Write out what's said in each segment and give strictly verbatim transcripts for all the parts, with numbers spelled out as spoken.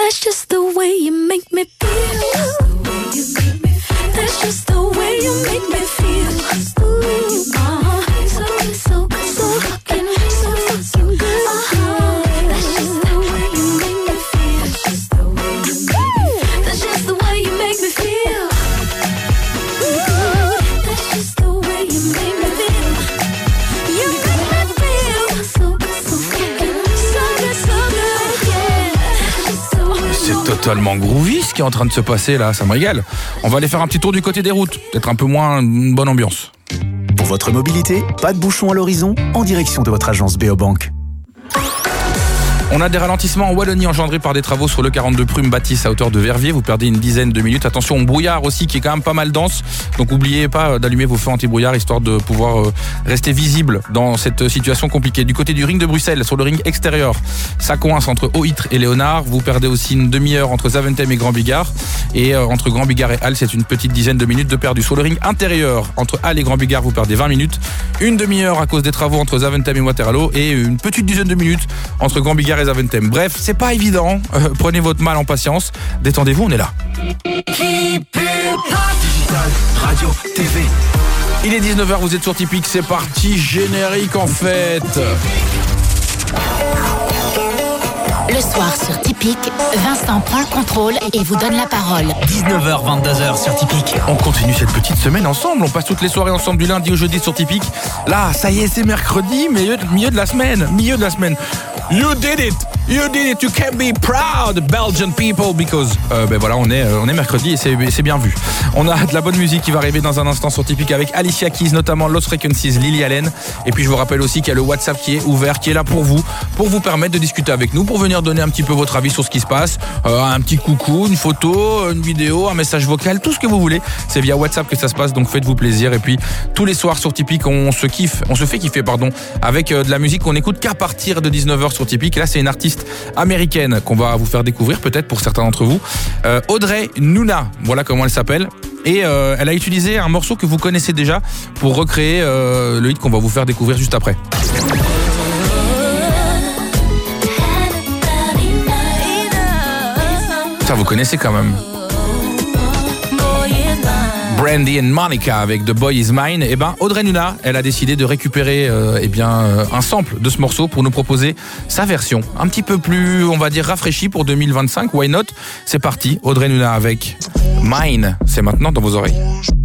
That's just the way you make me feel. That's just the way you make me feel. Ooh, uh-huh. So, so, so fucking, so fucking good. Uh-huh. That's just the way you make me feel. That's just the way you make me feel. Ooh, that's just the way you make me feel. You make me feel so, so fucking, so good, so good, yeah. C'est totalement groovy ce qui est en train de se passer là, ça me régale. On va aller faire un petit tour du côté des routes, peut-être un peu moins une bonne ambiance. Pour votre mobilité, pas de bouchon à l'horizon, en direction de votre agence Beobank. On a des ralentissements en Wallonie engendrés par des travaux sur le quarante-deux Prüm Bâtisse à hauteur de Verviers. Vous perdez une dizaine de minutes. Attention au brouillard aussi qui est quand même pas mal dense. Donc n'oubliez pas d'allumer vos feux anti-brouillard histoire de pouvoir euh, rester visible dans cette situation compliquée. Du côté du ring de Bruxelles, sur le ring extérieur, ça coince entre Haut-Ytre et Léonard. Vous perdez aussi une demi-heure entre Zaventem et Grand-Bigard. Et euh, entre Grand-Bigard et Halle, c'est une petite dizaine de minutes de perdu. Sur le ring intérieur, entre Halle et Grand-Bigard, vous perdez vingt minutes. Une demi-heure à cause des travaux entre Zaventem et Waterloo. Et une petite dizaine de minutes entre Grand-Bigard et Zaventem. Bref, c'est pas évident. Euh, prenez votre mal en patience. Détendez-vous, on est là. Digital, radio, T V. Il est dix-neuf heures, vous êtes sur Typique. C'est parti, générique en fait. Le soir sur Typique, Vincent prend le contrôle et vous donne la parole. dix-neuf heures, vingt-deux heures sur Typique. On continue cette petite semaine ensemble. On passe toutes les soirées ensemble du lundi au jeudi sur Typique. Là, ça y est, c'est mercredi, milieu, milieu de la semaine. Milieu de la semaine. You did it! You did it! You can be proud, Belgian people, because... Euh, ben voilà, on est, euh, on est mercredi et c'est, c'est bien vu. On a de la bonne musique qui va arriver dans un instant sur Typique avec Alicia Keys, notamment Lost Frequencies, Lily Allen. Et puis je vous rappelle aussi qu'il y a le WhatsApp qui est ouvert, qui est là pour vous, pour vous permettre de discuter avec nous, pour venir donner un petit peu votre avis sur ce qui se passe. Euh, un petit coucou, une photo, une vidéo, un message vocal, tout ce que vous voulez. C'est via WhatsApp que ça se passe, donc faites-vous plaisir. Et puis tous les soirs sur Typique, on se kiffe, on se fait kiffer, pardon, avec euh, de la musique qu'on écoute qu'à partir de dix-neuf heures sur Typique. Et là, c'est une artiste américaine qu'on va vous faire découvrir, peut-être pour certains d'entre vous. Euh, Audrey Nuna, voilà comment elle s'appelle. Et euh, elle a utilisé un morceau que vous connaissez déjà pour recréer euh, le hit qu'on va vous faire découvrir juste après. Ça, vous connaissez quand même. Brandy and Monica avec The Boy Is Mine. Et ben Audrey Nuna, elle a décidé de récupérer euh, eh bien euh, un sample de ce morceau pour nous proposer sa version un petit peu plus, on va dire, rafraîchie pour deux mille vingt-cinq. Why not? C'est parti, Audrey Nuna avec Mine. C'est maintenant dans vos oreilles.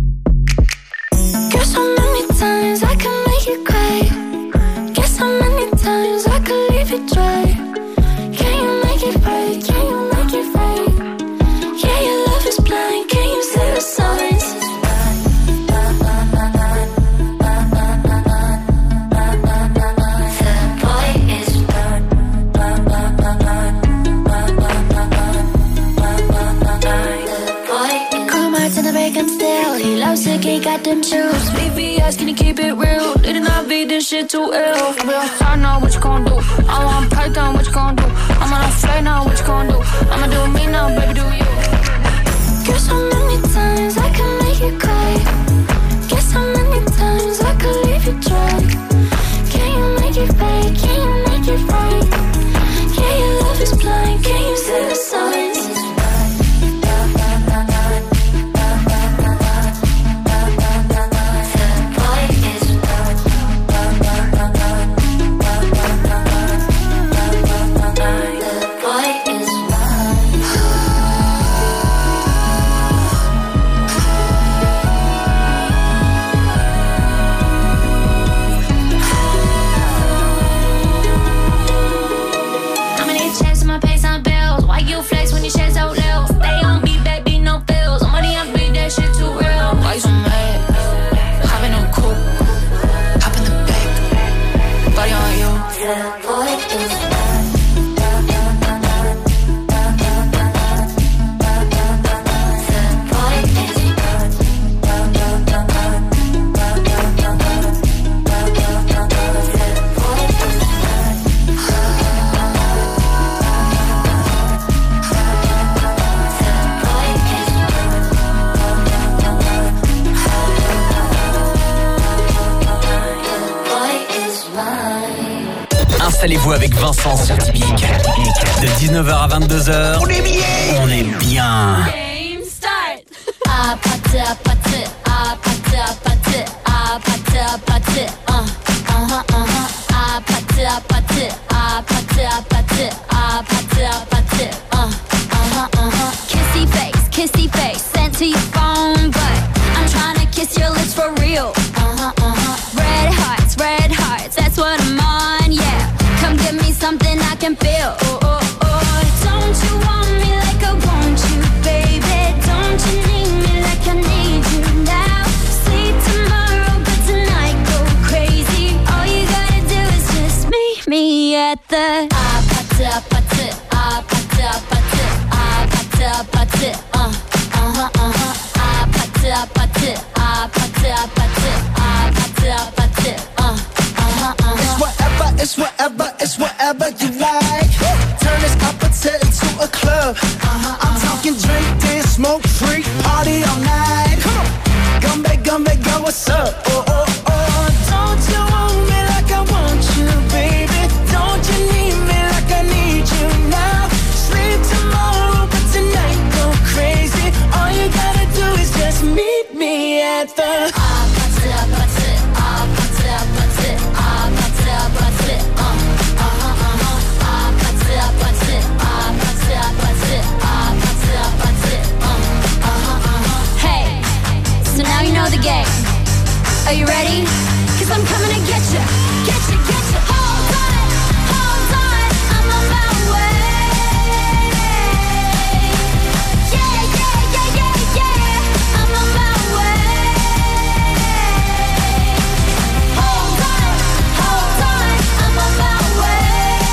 He got them chills. B V S, can you keep it real? Didn't I be this shit too ill? I'm real tired now, what you gon' do? I'm on Python, what you gon' do? I'm on a flight now, what you gon' do? I'ma do me now, baby, do you? Guess how many times I can make you cry? Guess how many times I could leave you dry? Can you make it right? Can you make it right? Yeah, your love is blind. Can you see the signs? Installez-vous avec Vincent sur Tipeee. De dix-neuf heures à vingt-deux heures. On est bien. On est bien. Game start. Ah, party, party, ah, party, party, ah, party, party, uh, uh-huh, uh-huh. Ah, party, party, ah, party, party, ah, party, party, uh, uh-huh, uh-huh. Kissy face, kissy face, sent to your phone, but I'm trying to kiss your lips for real. Uh-huh, uh-huh. Red hearts, red hearts, that's what I'm on, yeah. Come give me something I can feel. Oh, oh, oh. Don't you want me like I want you, baby? Don't you need me like I need you now? Sleep tomorrow, but tonight go crazy. All you gotta do is just meet me at the ah, party, party, ah, party, party, ah, party, party, uh, uh-huh, uh-huh. Ah, party, party, ah, party, party, ah, party, party, uh, uh-huh, uh-huh. It's whatever, it's whatever, it's whatever you like. Turn this appetite into a club. Uh-huh, I'm talking drink, dance, smoke, freak, party all night. Come on, come back, come back, girl, what's up? Oh, oh, oh. Don't you want me like I want you, baby? Don't you need me like I need you now? Sleep tomorrow, but tonight go crazy. All you gotta do is just meet me at the ah, party, party, ah, party, party, ah, party, party, uh, uh-huh, uh-huh. Ah, party, party, ah, party, party, ah, party, party, uh, uh-huh, uh-huh. Hey, so now you know the game. Are you ready? Cause I'm coming to get you, get you, get you. Hold on, hold on, I'm on my way. Yeah, yeah, yeah, yeah, yeah, I'm on my way. Hold on, hold on, I'm on my way.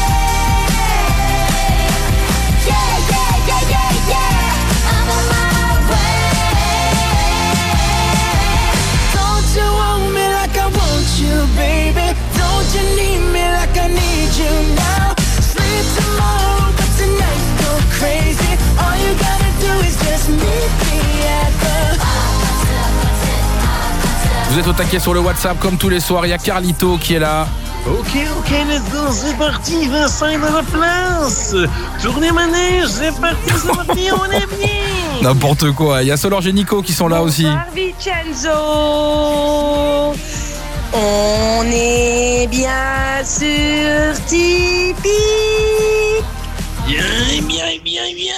Yeah, yeah, yeah, yeah, yeah, I'm on my way. Don't you want me like I want you, baby? Don't you need me like I need you now? Sleep tomorrow, but tonight go crazy. All you gotta do is just meet me at the Vous êtes au taquet sur le WhatsApp comme tous les soirs. Il y a Carlito qui est là. Ok, ok, let's go, c'est parti, Vincent est dans la place. Tournez manège, c'est parti, c'est parti, on est bien. N'importe quoi. Il y a Solange et Nico qui sont là aussi. Bonsoir Vincenzo. On est bien sur Tipeee. Bien, bien, bien, bien.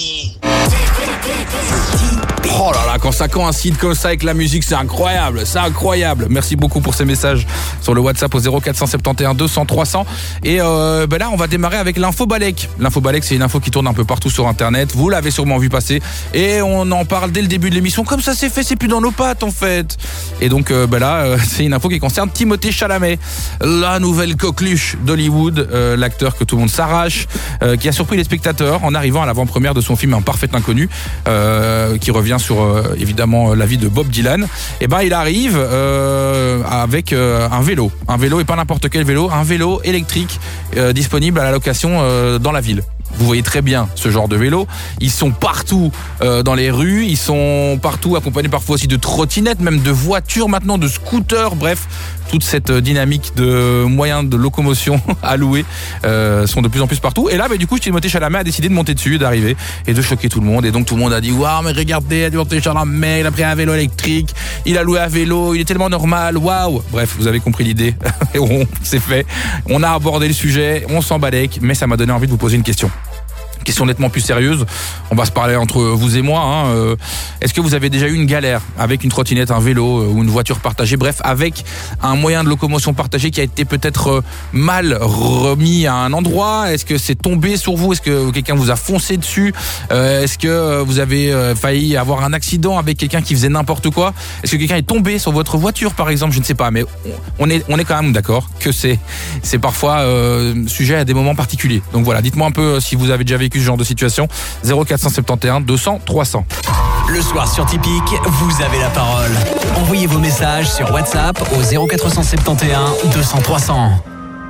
Oh là là, quand ça coïncide comme ça avec la musique, c'est incroyable, c'est incroyable. Merci beaucoup pour ces messages sur le WhatsApp au zéro quatre cent soixante et onze deux cents trois cents. Et euh, ben là, on va démarrer avec l'info Balek. L'info Balek, c'est une info qui tourne un peu partout sur Internet. Vous l'avez sûrement vu passer. Et on en parle dès le début de l'émission. Comme ça, c'est fait, c'est plus dans nos pattes en fait. Et donc, euh, ben là, euh, c'est une info qui concerne Timothée Chalamet, la nouvelle coqueluche d'Hollywood, euh, l'acteur que tout le monde s'arrache, euh, qui a surpris les spectateurs en arrivant à l'avant-première de son film Un parfait inconnu, euh, qui revient sur euh, évidemment la vie de Bob Dylan. Et ben il arrive euh, avec euh, un vélo, un vélo et pas n'importe quel vélo, un vélo électrique euh, disponible à la location euh, dans la ville. Vous voyez très bien ce genre de vélo. Ils sont partout euh, dans les rues. Ils sont partout accompagnés parfois aussi de trottinettes, même de voitures maintenant, de scooters. Bref, toute cette dynamique de moyens de locomotion à louer euh, sont de plus en plus partout. Et là, bah, du coup, Timothée Chalamet a décidé de monter dessus, d'arriver et de choquer tout le monde. Et donc tout le monde a dit « Waouh, mais regardez, Timothée Chalamet, il a pris un vélo électrique, il a loué un vélo, il est tellement normal, waouh !» Bref, vous avez compris l'idée. Et on c'est fait. On a abordé le sujet, on s'en balèque, mais ça m'a donné envie de vous poser une question. Question nettement plus sérieuse, on va se parler entre vous et moi. Hein. Euh, est-ce que vous avez déjà eu une galère avec une trottinette, un vélo euh, ou une voiture partagée, bref, avec un moyen de locomotion partagé qui a été peut-être euh, mal remis à un endroit? Est-ce que c'est tombé sur vous? Est-ce que quelqu'un vous a foncé dessus? euh, Est-ce que euh, vous avez euh, failli avoir un accident avec quelqu'un qui faisait n'importe quoi? Est-ce que quelqu'un est tombé sur votre voiture par exemple? Je ne sais pas, mais on est, on est quand même d'accord que c'est, c'est parfois euh, sujet à des moments particuliers. Donc voilà, dites-moi un peu euh, si vous avez déjà vécu ce genre de situation. Zéro quatre cent soixante et onze deux cents trois cents. Le soir sur Tipeee, vous avez la parole. Envoyez vos messages sur WhatsApp au zéro quatre cent soixante et onze deux cents trois cents.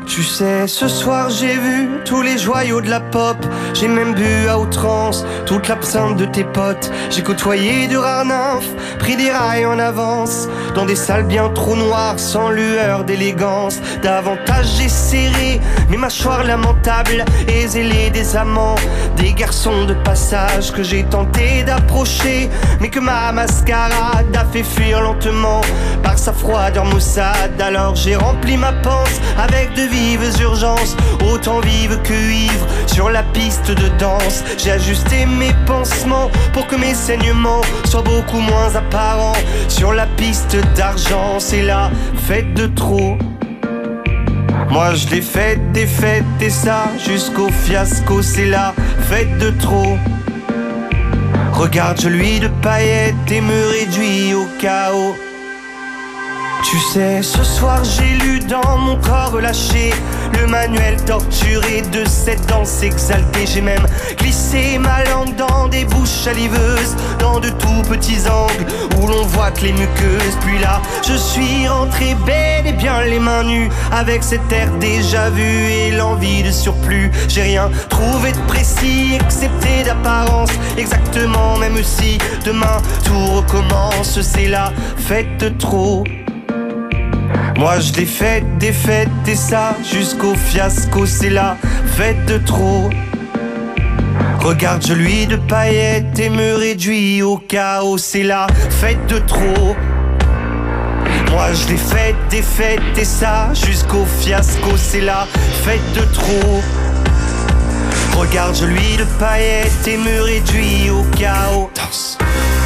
Tu sais, ce soir j'ai vu tous les joyaux de la pop. J'ai même bu à outrance toute l'absinthe de tes potes. J'ai côtoyé de rares nymphes, pris des rails en avance, dans des salles bien trop noires, sans lueur d'élégance. Davantage j'ai serré mes mâchoires lamentables et zélé des amants, des garçons de passage que j'ai tenté d'approcher, mais que ma mascarade a fait fuir lentement par sa froideur maussade. Alors j'ai rempli ma panse avec de vives urgences, autant vives que ivres, sur la piste de danse. J'ai ajusté mes pansements pour que mes saignements soient beaucoup moins apparents. Sur la piste d'argent, c'est la fête de trop. Moi je l'ai faite, des fêtes et ça jusqu'au fiasco, c'est la fête de trop. Regarde, je lui de paillettes et me réduis au chaos. Tu sais, ce soir j'ai lu dans mon corps relâché le manuel torturé de cette danse exaltée. J'ai même glissé ma langue dans des bouches saliveuses, dans de tout petits angles où l'on voit que les muqueuses. Puis là, je suis rentré bel et bien les mains nues, avec cet air déjà vu et l'envie de surplus. J'ai rien trouvé de précis, excepté d'apparence, exactement, même si demain tout recommence. C'est la fête de trop. Moi je l'ai faite, des fêtes et ça jusqu'au fiasco, c'est la fête de trop. Regarde, je lui de paillettes et me réduis au chaos, c'est la fête de trop. Moi je l'ai faite, des fêtes et ça jusqu'au fiasco, c'est la fête de trop. Regarde, je lui de paillettes et me réduis au chaos. Danse.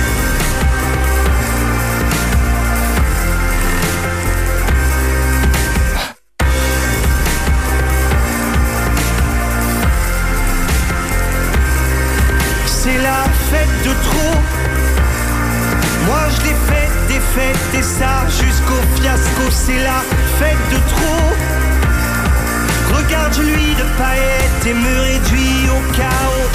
C'est la fête de trop. Moi je l'ai faite, des fêtes et ça jusqu'au fiasco, c'est la fête de trop. Regarde, je lui de paillettes et me réduis au chaos.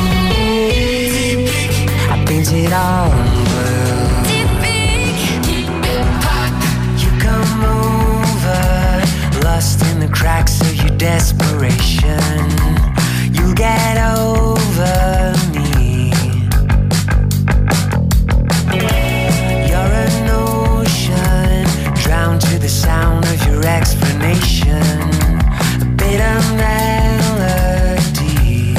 I painted all blue. You come over, lost in the cracks of your desperation. You get over me. You're an ocean, drowned to the sound of your explanation. A bitter melody.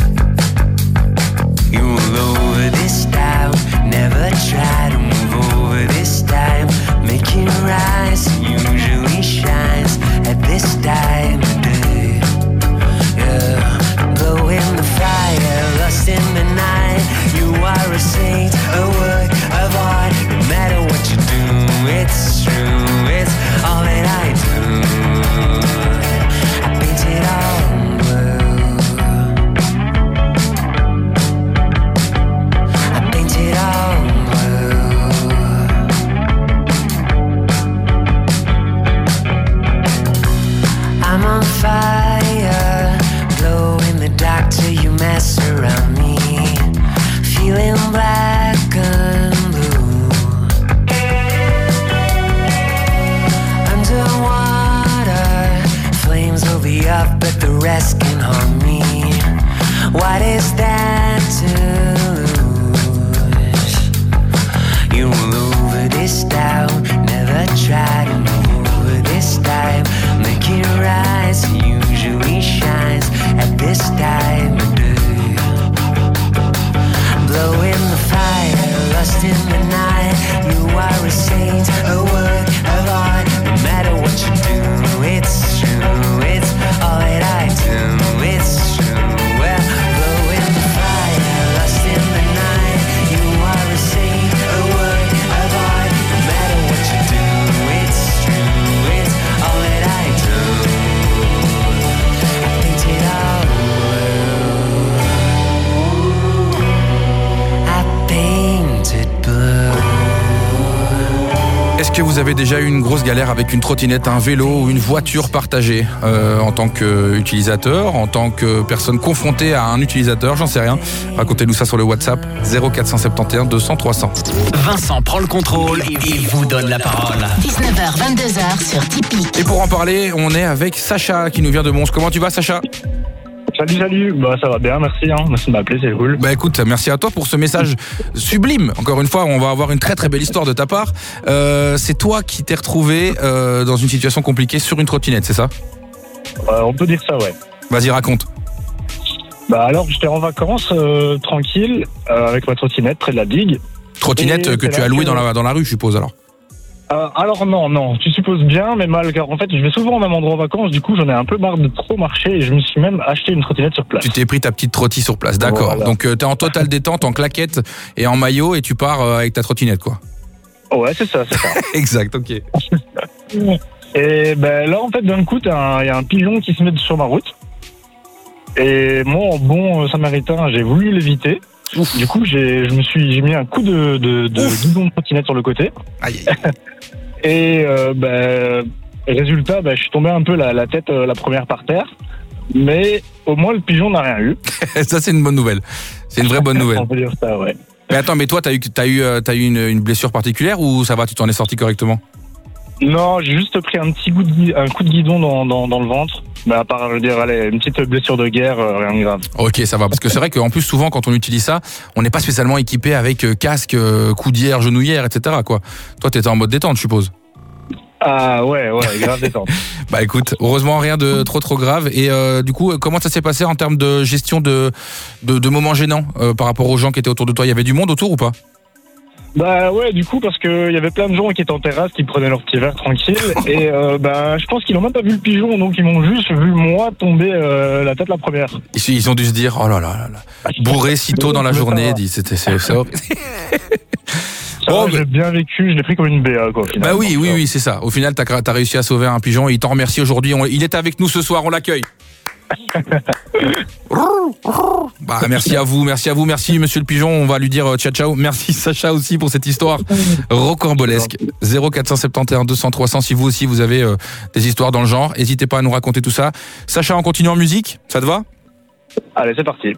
You will over this time, never try to move over this time. Making rise usually shines at this time of day. Yeah. In the fire, lost in the night. You are a saint, a work of art. No matter what you do, it's true. It's all that I do. I paint it all blue. I paint it all blue. I'm on fire, glow in the dark till you mess around me, feeling black and blue. Underwater, flames will be up, but the rest can harm me. What is that to lose? You will over this down, never try to move over this time. Make it rise, usually shines at this time of day. Blow in the fire, lost in the night. You are a saint, a work of art. No matter what you do, it's true. It's all that I do, it's true. Well, blow in the fire, lost in the night. You are a saint, a work of art. No matter what you do, it's true. It's all that I do. I paint it all blue. que vous avez déjà eu une grosse galère avec une trottinette, un vélo ou une voiture partagée euh, en tant qu'utilisateur, en tant que personne confrontée à un utilisateur, j'en sais rien. Racontez-nous ça sur le WhatsApp zéro quatre cent soixante et onze deux cents trois cents. Vincent prend le contrôle et vous donne la parole. dix-neuf heures, vingt-deux heures sur Tipeee. Et pour en parler, on est avec Sacha qui nous vient de Mons. Comment tu vas, Sacha ? Salut, salut. Bah, ça va bien, merci. Hein. Merci de m'appeler, c'est cool. Bah écoute, merci à toi pour ce message sublime. Encore une fois, on va avoir une très très belle histoire de ta part. Euh, c'est toi qui t'es retrouvé euh, dans une situation compliquée sur une trottinette, c'est ça ? euh, On peut dire ça, ouais. Vas-y, raconte. Bah alors, j'étais en vacances, euh, tranquille, euh, avec ma trottinette près de la digue. Trottinette Et que tu as louée que... dans, la, dans la rue, je suppose, alors ? Euh, alors non, non, tu supposes bien, mais mal, car en fait, je vais souvent au même endroit en vacances, du coup, j'en ai un peu marre de trop marcher et je me suis même acheté une trottinette sur place. Tu t'es pris ta petite trottie sur place, d'accord. Voilà. Donc, euh, t'es en totale détente, en claquette et en maillot et tu pars euh, avec ta trottinette, quoi. Ouais, c'est ça, c'est ça. Exact, ok. Et ben là, en fait, d'un coup, il y a un pigeon qui se met sur ma route. Et moi, en bon samaritain, j'ai voulu l'éviter. Ouf. Du coup, j'ai, je me suis, j'ai mis un coup de, de, de guidon de trottinette sur le côté. Aïe, aïe. Et euh, ben, résultat, ben, je suis tombé un peu la, la tête euh, la première par terre. Mais au moins, le pigeon n'a rien eu. Ça, c'est une bonne nouvelle. C'est une vraie bonne nouvelle. On peut dire ça, ouais. Mais attends, mais toi, t'as eu, t'as eu, t'as eu une, une blessure particulière ou ça va, tu t'en es sorti correctement ? Non, j'ai juste pris un petit coup de, un coup de guidon dans, dans, dans le ventre. Mais à part, je veux dire, allez, une petite blessure de guerre, euh, rien de grave. Ok, ça va. Parce que c'est vrai qu'en plus, souvent, quand on utilise ça, on n'est pas spécialement équipé avec euh, casque, euh, coudière, genouillère, et cetera, quoi. Toi, t'étais en mode détente, je suppose. Ah ouais, ouais, grave détente. Bah écoute, heureusement, rien de trop trop grave. Et euh, du coup, comment ça s'est passé en termes de gestion de, de, de moments gênants euh, par rapport aux gens qui étaient autour de toi ? Il y avait du monde autour ou pas ? Bah ouais, du coup, parce que il y avait plein de gens qui étaient en terrasse, qui prenaient leur petit verre tranquille, et euh, bah je pense qu'ils n'ont même pas vu le pigeon, donc ils m'ont juste vu moi tomber euh, la tête la première. Ils, ils ont dû se dire, oh là là là là, bourré si tôt dans la journée, dit, c'était c'est, c'est horrible. Oh, j'ai bien vécu, je l'ai pris comme une B A, quoi, finalement. Bah oui, oui, oui, c'est ça. Au final, t'as, t'as réussi à sauver un pigeon et il t'en remercie aujourd'hui. On, il est avec nous ce soir, on l'accueille. Bah merci à vous, merci à vous, merci monsieur le pigeon, on va lui dire euh, ciao ciao. Merci Sacha aussi pour cette histoire rocambolesque. zéro quatre cent soixante et onze deux cents trois cents si vous aussi vous avez euh, des histoires dans le genre, n'hésitez pas à nous raconter tout ça. Sacha, on continue en musique, ça te va ? Allez, c'est parti.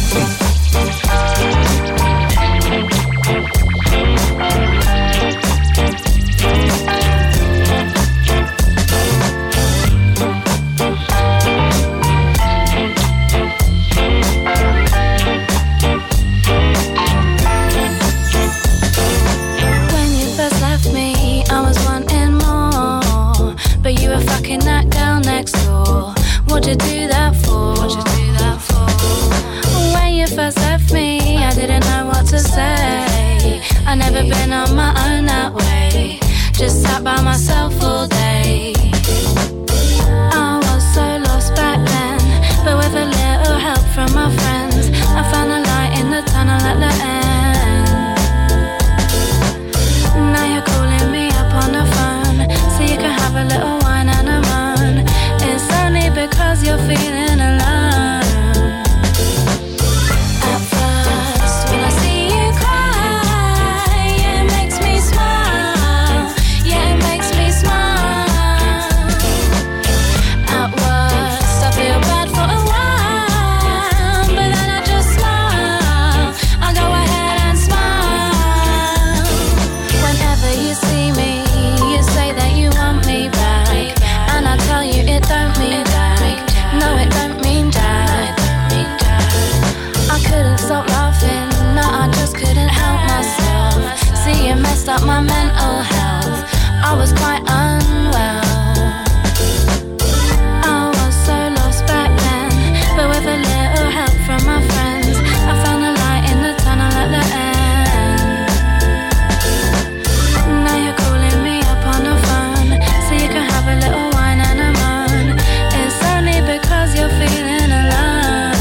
Fucking that girl next door. What'd you do that for? What'd you do that for? When you first left me, I didn't know what to say. I never been on my own that way. Just sat by myself all day. I was so lost back then, but with a little help from my friends, I found a light in the tunnel at the end. Now you're calling me up on the phone, so you can have a little wine and a moan. It's only because you're feeling alone. At first, when I see you cry, it makes me smile. Yeah, it makes me smile. At worst, I feel bad for a while, but then I just smile. I go ahead and smile. Whenever you see me, you say that you want me back, and I tell you it don't mean back. No, it don't mean that. I couldn't stop laughing, no, I just couldn't help myself. See, it messed up my mental health. I was quite unwell. I was so lost back then, but with a little help from my friends, I found a light in the tunnel at the end. Now you're calling me up on the phone, so you can have a little wine and a moan. It's only because you're feeling alone.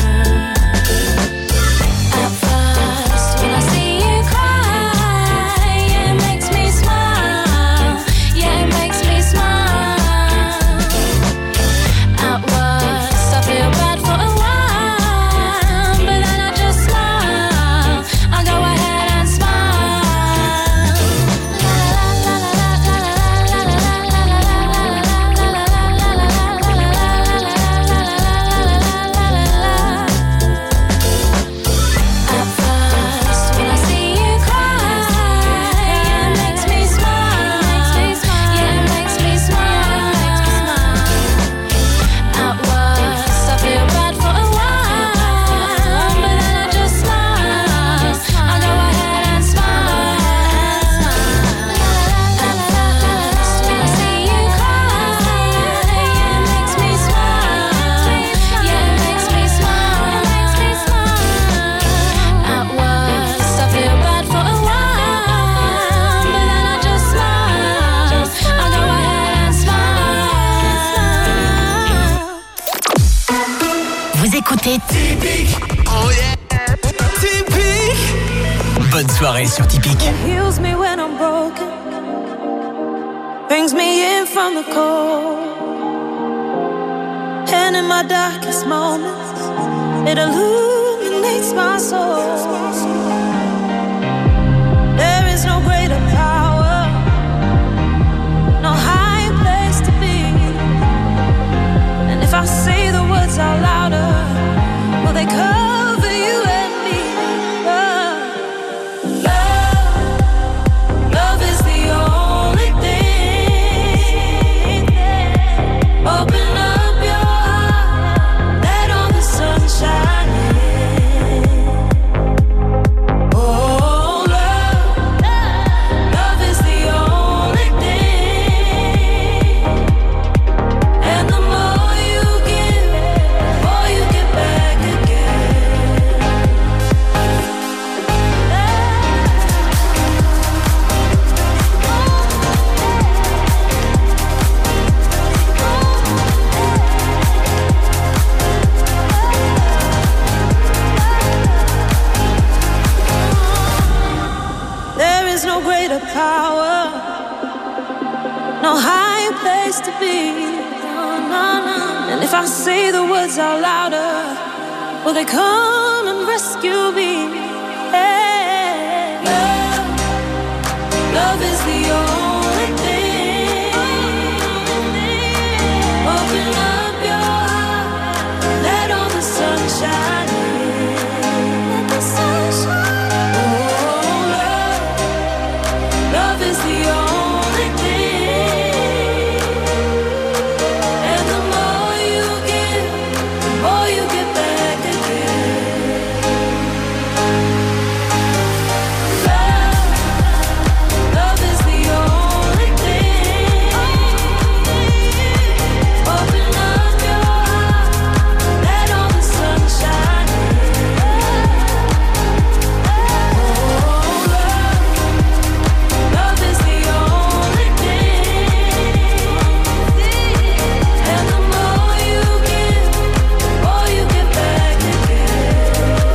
At first, when I see you cry, it makes me smile. Yeah, it écoutez Typique. Oh yeah. Typique. Bonne soirée sur Typique. Heals me when I'm broken. Brings me in from the cold. And in my darkest moments, it illuminates my soul. There is no greater power, no higher place to be. And if I say the words out louder, will they cover you and me? Love, love, love is the only thing. Open up your heart, let all the sun shine in. Oh, love, love is the only thing. And the more you give, the more you get back again. There is no greater power, no higher place to be. No, no, no. And if I say the words out louder, will they come and rescue me? Hey, love, love is the only thing. Open up your heart, let all the sun shine in. Let the sun shine. Oh, love, love is the only thing. And the more you give, the more you get back again. Love, love is the only thing. Open up your heart, let all the sun shine in. Oh, love, love is the only thing. And the more you give, the more you get back again.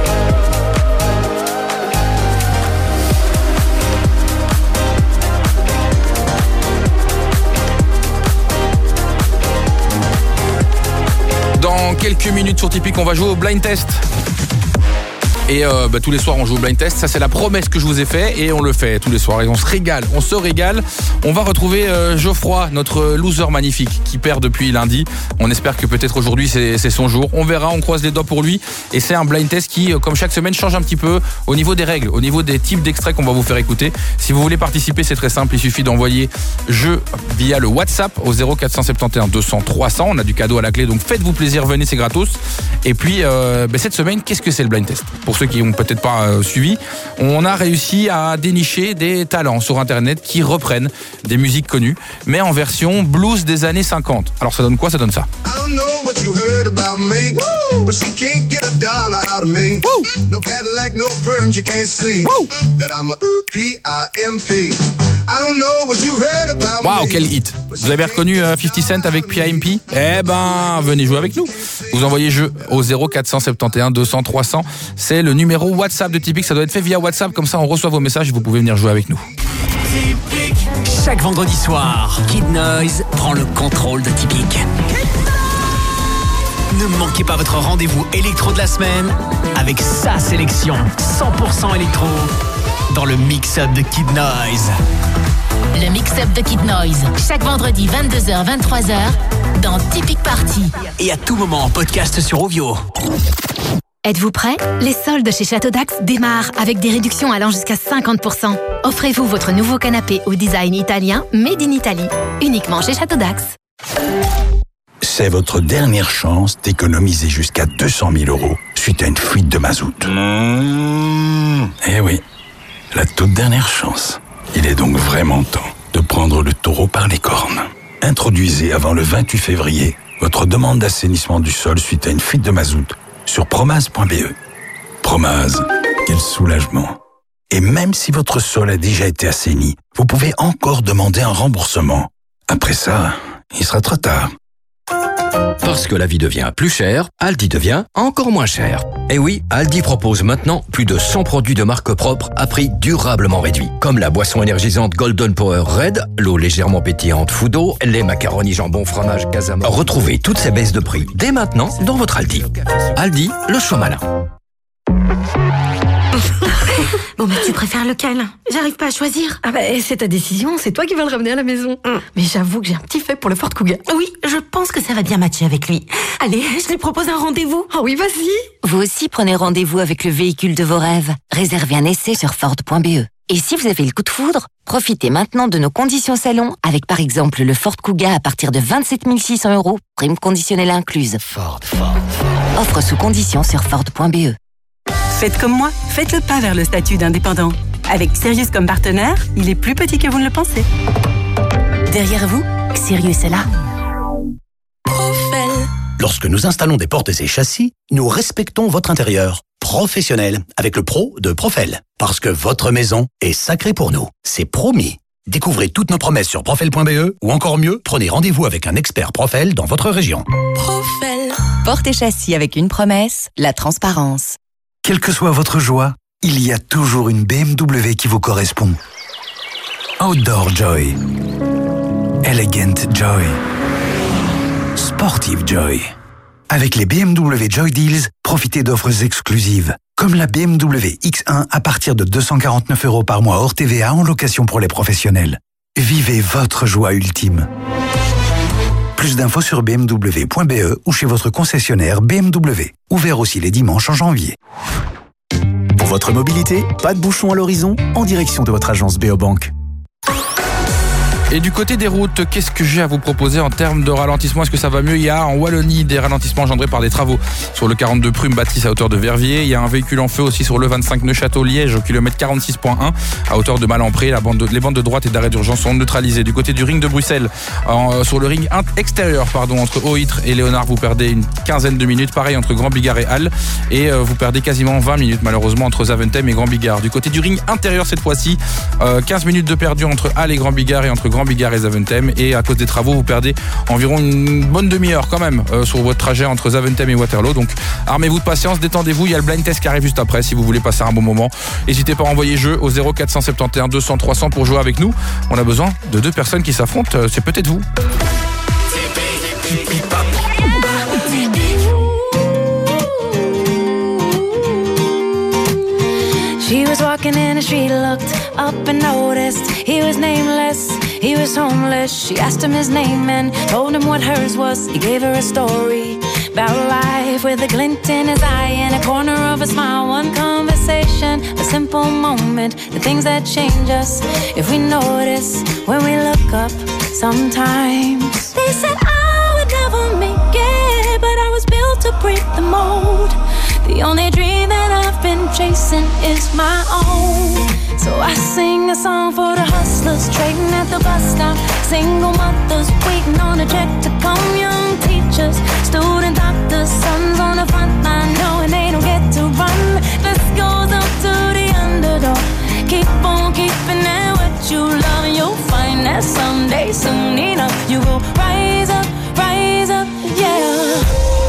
Dans quelques minutes sur Typique, on va jouer au blind test. Et euh, bah, tous les soirs on joue au blind test. Ça c'est la promesse que je vous ai fait et on le fait tous les soirs. Et on se régale, on se régale. On va retrouver euh, Geoffroy, notre loser magnifique qui perd depuis lundi. On espère que peut-être aujourd'hui c'est, c'est son jour. On verra, on croise les doigts pour lui. Et c'est un blind test qui, euh, comme chaque semaine, change un petit peu au niveau des règles, au niveau des types d'extraits qu'on va vous faire écouter. Si vous voulez participer, c'est très simple. Il suffit d'envoyer jeu via le WhatsApp au zéro quatre cent soixante et onze deux cents trois cents. On a du cadeau à la clé, donc faites-vous plaisir, venez, c'est gratos. Et puis euh, bah, cette semaine, qu'est-ce que c'est le blind test? Pour ceux qui n'ont peut-être pas euh, suivi, on a réussi à dénicher des talents sur Internet qui reprennent des musiques connues, mais en version blues des années cinquante. Alors ça donne quoi? Ça donne ça. I don't know what you heard about me, Woo! But she can't get a dollar out of me. Woo! No Cadillac, no perms, you can't see Woo! That I'm a P I M P. I don't know what you heard about Waouh, me. quel hit! Vous avez reconnu euh, fifty Cent avec P I M P? Eh ben, venez jouer avec nous. Vous envoyez jeu au zéro quatre cent soixante et onze deux cents trois cents. C'est le numéro WhatsApp de Typique. Ça doit être fait via WhatsApp, comme ça on reçoit vos messages et vous pouvez venir jouer avec nous. Typique. Chaque vendredi soir, Kid Noise prend le contrôle de Typique. Ne manquez pas votre rendez-vous électro de la semaine avec sa sélection cent pour cent électro dans le mix-up de Kid Noise. le mix-up de Kid Noise, chaque vendredi vingt-deux heures vingt-trois heures dans Typique Party. Et à tout moment en podcast sur Ovio. Êtes-vous prêts? Les soldes chez Château d'Axe démarrent avec des réductions allant jusqu'à cinquante pour cent. Offrez-vous votre nouveau canapé au design italien Made in Italy, uniquement chez Château d'Axe. C'est votre dernière chance d'économiser jusqu'à deux cent mille euros suite à une fuite de mazout. Mmh. Eh oui, la toute dernière chance. Il est donc vraiment temps de prendre le taureau par les cornes. Introduisez avant le vingt-huit février votre demande d'assainissement du sol suite à une fuite de mazout sur promase point b e. Promase, quel soulagement. Et même si votre sol a déjà été assaini, vous pouvez encore demander un remboursement. Après ça, il sera trop tard. Parce que la vie devient plus chère, Aldi devient encore moins cher. Et oui, Aldi propose maintenant plus de cent produits de marque propre à prix durablement réduit. Comme la boisson énergisante Golden Power Red, l'eau légèrement pétillante Foudo, les macaronis jambon fromage Casamo. Retrouvez toutes ces baisses de prix dès maintenant dans votre Aldi. Aldi, le choix malin. Bon, mais tu préfères lequel? J'arrive pas à choisir. Ah bah, c'est ta décision, c'est toi qui vas le ramener à la maison. Mmh. Mais j'avoue que j'ai un petit fait pour le Ford Kuga. Oui, je pense que ça va bien matcher avec lui. Allez, je lui propose un rendez-vous. Ah oui, vas-y. Vous aussi prenez rendez-vous avec le véhicule de vos rêves. Réservez un essai sur Ford point B E. Et si vous avez le coup de foudre, profitez maintenant de nos conditions salon avec par exemple le Ford Kuga à partir de vingt-sept mille six cents euros, prime conditionnelle incluse. Ford, Ford, Ford. Offre sous conditions sur Ford point B E. Faites comme moi, faites le pas vers le statut d'indépendant. Avec Sirius comme partenaire, il est plus petit que vous ne le pensez. Derrière vous, Sirius est là. Profel. Lorsque nous installons des portes et châssis, nous respectons votre intérieur. Professionnel, avec le pro de Profel. Parce que votre maison est sacrée pour nous. C'est promis. Découvrez toutes nos promesses sur profel point B E ou encore mieux, prenez rendez-vous avec un expert Profel dans votre région. Profel. Porte et châssis avec une promesse, la transparence. Quelle que soit votre joie, il y a toujours une B M W qui vous correspond. Outdoor Joy. Elegant Joy. Sportive Joy. Avec les B M W Joy Deals, profitez d'offres exclusives, comme la B M W X un à partir de deux cent quarante-neuf euros par mois hors T V A en location pour les professionnels. Vivez votre joie ultime. Plus d'infos sur b m w point b e ou chez votre concessionnaire B M W. Ouvert aussi les dimanches en janvier. Pour votre mobilité, pas de bouchon à l'horizon, en direction de votre agence B O Bank. Et du côté des routes, qu'est-ce que j'ai à vous proposer en termes de ralentissement? Est-ce que ça va mieux? Il y a en Wallonie des ralentissements engendrés par des travaux sur le quarante-deux Prüm Bâtisse à hauteur de Verviers. Il y a un véhicule en feu aussi sur le vingt-cinq Neuchâteau-Liège au kilomètre quarante-six virgule un à hauteur de Malempré. La bande de, les bandes de droite et d'arrêt d'urgence sont neutralisées. Du côté du ring de Bruxelles, en, sur le ring extérieur pardon, entre Haut-Ytre et Léonard, vous perdez une quinzaine de minutes. Pareil entre Grand Bigard et Halle. Et euh, vous perdez quasiment vingt minutes malheureusement entre Zaventem et Grand Bigard. Du côté du ring intérieur cette fois-ci, euh, quinze minutes de perdu entre Halle et Grand Bigard et entre Grand Bigard et Zaventem. Et à cause des travaux, vous perdez environ une bonne demi-heure quand même euh, sur votre trajet entre Zaventem et Waterloo. Donc armez-vous de patience, détendez-vous. Il y a le blind test qui arrive juste après si vous voulez passer un bon moment. N'hésitez pas à envoyer jeu au zéro quatre cent soixante-onze deux cents trois cents pour jouer avec nous. On a besoin de deux personnes qui s'affrontent. C'est peut-être vous. She was walking in and she looked up and noticed he was nameless, he was homeless. She asked him his name and told him what hers was. He gave her a story about life with a glint in his eye and a corner of a smile. One conversation, a simple moment, the things that change us if we notice when we look up sometimes. They said I would never make it, but I was built to break the mold. The only dream that I've been chasing is my own. So I sing a song for the hustlers trading at the bus stop, single mothers waiting on a check to come, young teachers, student doctors, sons on the front line knowing they don't get to run. This goes up to the underdog. Keep on keeping at what you love and you'll find that someday, soon enough, you will rise up, rise up, yeah.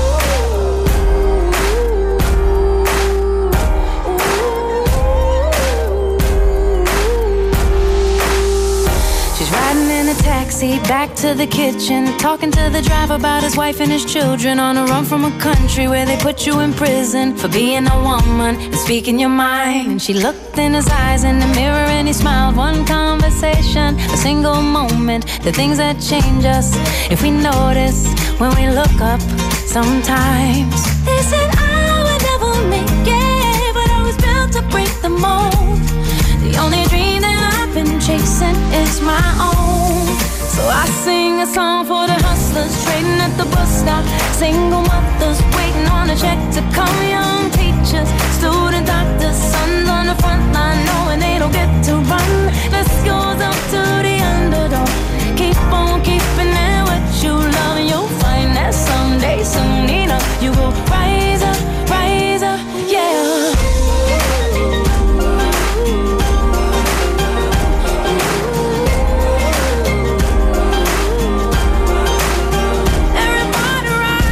Taxi back to the kitchen, talking to the driver about his wife and his children, on a run from a country where they put you in prison for being a woman and speaking your mind. And she looked in his eyes in the mirror and he smiled. One conversation, a single moment, the things that change us if we notice when we look up sometimes. They said I would never make it, but I was built to break the mold. The only dream that I've been chasing is my own. So I sing a song for the hustlers trading at the bus stop, single mothers waiting on a check to come, young teachers, student doctors, sons on the front line knowing they don't get to run. This goes up to the underdog. Keep on keeping at what you love and you'll find that someday, soon enough, you will rise up, rise up, yeah. Everybody rise.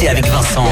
party avec Vincent.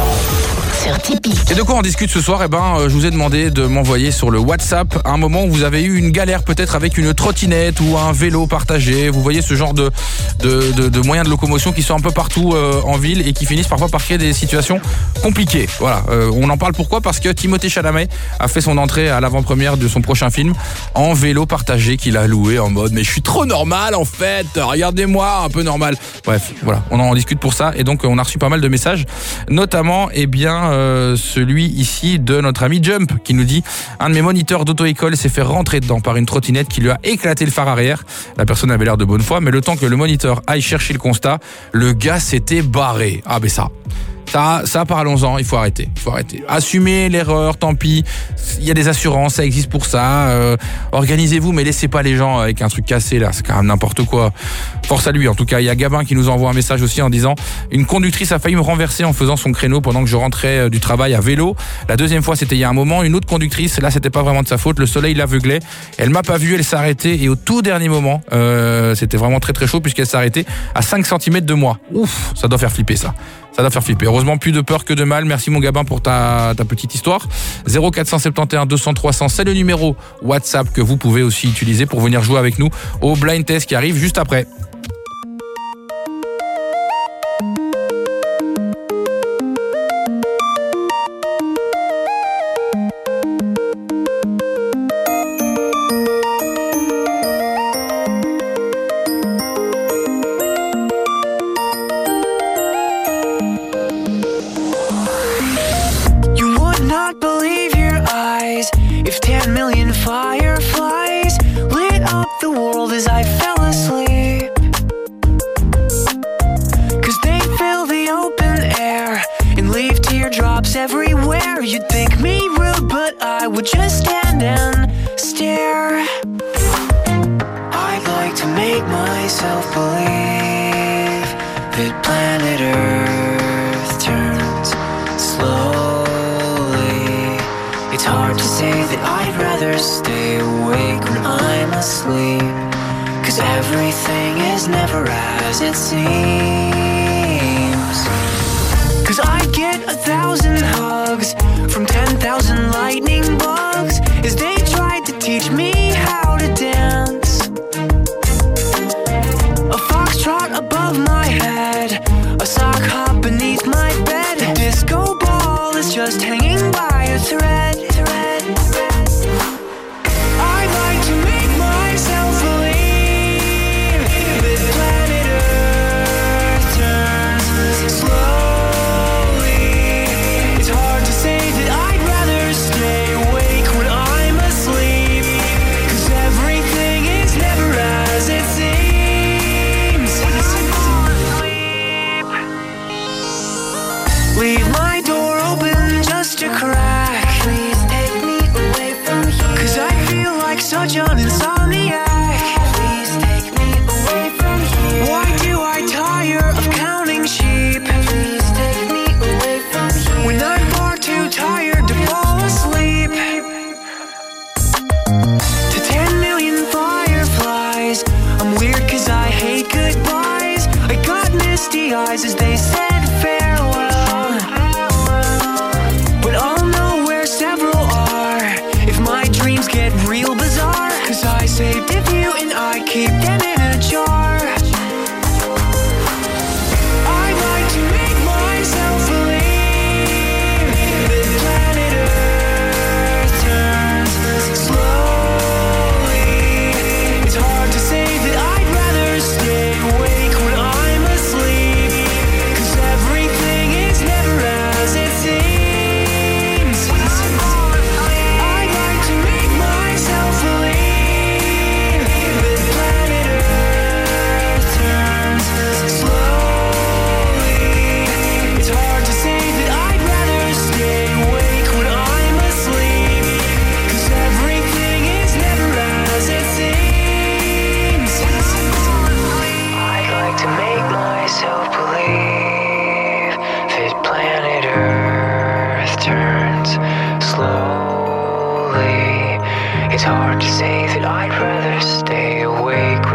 Sur Tipeee. Et de quoi on discute ce soir? Eh ben, euh, je vous ai demandé de m'envoyer sur le WhatsApp un moment où vous avez eu une galère, peut-être avec une trottinette ou un vélo partagé. Vous voyez ce genre de, de, de, de moyens de locomotion qui sont un peu partout euh, en ville et qui finissent parfois par créer des situations compliquées. Voilà, euh, on en parle pourquoi? Parce que Timothée Chalamet a fait son entrée à l'avant-première de son prochain film en vélo partagé qu'il a loué en mode « mais je suis trop normal en fait, regardez-moi, un peu normal ». Bref, voilà, on en discute pour ça et donc on a reçu pas mal de messages, notamment, eh bien, Euh, celui ici de notre ami Jump qui nous dit: un de mes moniteurs d'auto-école s'est fait rentrer dedans par une trottinette qui lui a éclaté le phare arrière. La personne avait l'air de bonne foi, mais le temps que le moniteur aille chercher le constat, le gars s'était barré. Ah ben ça Ça, ça parlons-en, il faut arrêter, il faut arrêter. Assumez l'erreur, tant pis. Il y a des assurances, ça existe pour ça. Euh, organisez-vous, mais laissez pas les gens avec un truc cassé là, c'est quand même n'importe quoi. Force à lui. En tout cas, il y a Gabin qui nous envoie un message aussi en disant: une conductrice a failli me renverser en faisant son créneau pendant que je rentrais du travail à vélo. La deuxième fois, c'était il y a un moment. Une autre conductrice, là, c'était pas vraiment de sa faute. Le soleil l'aveuglait. Elle m'a pas vu, elle s'est arrêtée et au tout dernier moment, euh, c'était vraiment très très chaud puisqu'elle s'est arrêtée à cinq centimètres de moi. Ouf, ça doit faire flipper ça. Ça doit faire flipper. Heureusement, plus de peur que de mal. Merci mon Gabin pour ta, ta petite histoire. zéro quatre cent soixante et onze deux cents trois cents, c'est le numéro WhatsApp que vous pouvez aussi utiliser pour venir jouer avec nous au blind test qui arrive juste après.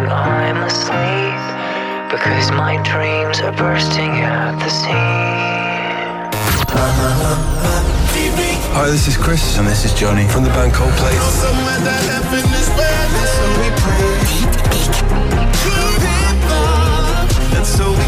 Because my dreams are bursting at the seams. Hi, this is Chris. And this is Johnny from the band Coldplay. And so we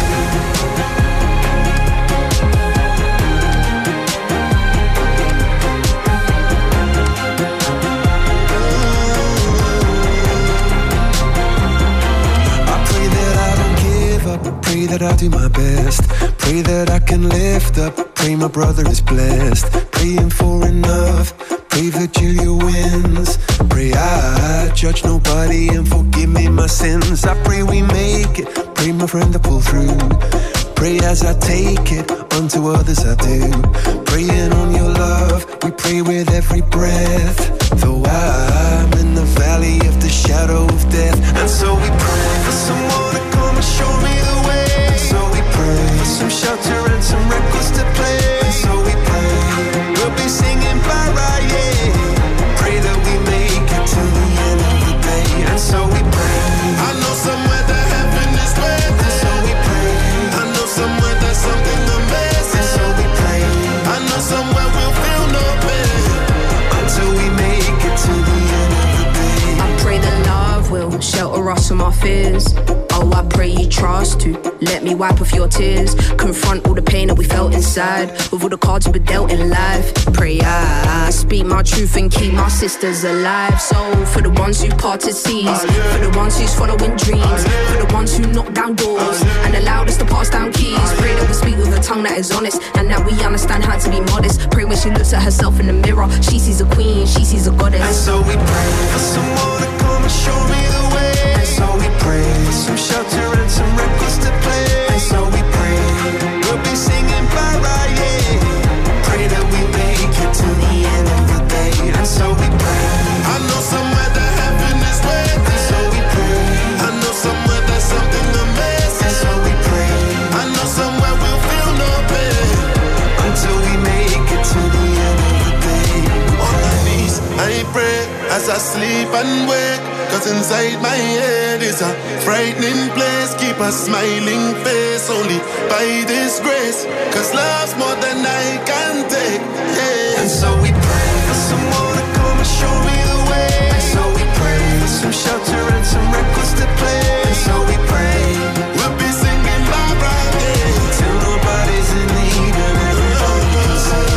pray that I do my best. Pray that I can lift up. Pray my brother is blessed. Praying for enough. Pray Virgilia wins. Pray I judge nobody and forgive me my sins. I pray we make it. Pray my friend to pull through. Pray as I take it. Unto others I do. Praying on your love. We pray with every breath. Though I'm in the valley of the shadow of death. And so we pray for someone to come and show me the way. So we pray for some shelter and some records to play. So we pray we'll be singing para, yeah. Pray that we make it to the end of the day. And so we pray. I know somewhere that heaven is waiting. And so we pray. I know somewhere there's something amazing. And so we pray. I know somewhere we'll feel no pain until we make it to the end of the day. I pray that love will shelter us from our fears. Oh, I pray you trust to let me wipe off your tears. Confront all the pain that we felt inside with all the cards we've been dealt in life. Pray I speak my truth and keep my sisters alive. So for the ones who parted seas, for the ones who's following dreams, for the ones who knock down doors and allowed us to pass down keys. Pray that we speak with a tongue that is honest and that we understand how to be modest. Pray when she looks at herself in the mirror, she sees a queen, she sees a goddess. And so we pray for someone to come and show me the way. And so we pray for some shelter and some records to play. And so we pray we'll be singing para, yeah. Pray that we make it to the end of the day. And so we pray. I know somewhere that heaven is waiting. And so we pray. I know somewhere there's something amazing. And so we pray. I know somewhere we'll feel no pain until we make it to the end of the day. On my knees I pray as I sleep and wake. Cause inside my head is a frightening place. Keep a smiling face only by this grace. Cause love's more than I can take, yeah. And so we pray for someone to come and show me the way. And so we pray for some shelter and some records to play. And so we pray we'll be singing bye-bye, yeah. Till nobody's in need and everybody can